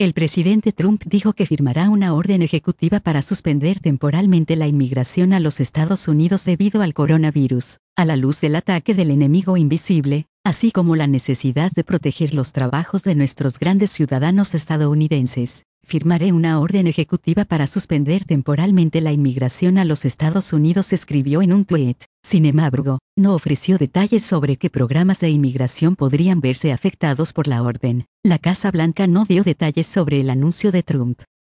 El presidente Trump dijo que firmará una orden ejecutiva para suspender temporalmente la inmigración a los Estados Unidos debido al coronavirus, a la luz del ataque del enemigo invisible, así como la necesidad de proteger los trabajos de nuestros grandes ciudadanos estadounidenses. Firmaré una orden ejecutiva para suspender temporalmente la inmigración a los Estados Unidos, escribió en un tuit. Sin embargo, no ofreció detalles sobre qué programas de inmigración podrían verse afectados por la orden. La Casa Blanca no dio detalles sobre el anuncio de Trump.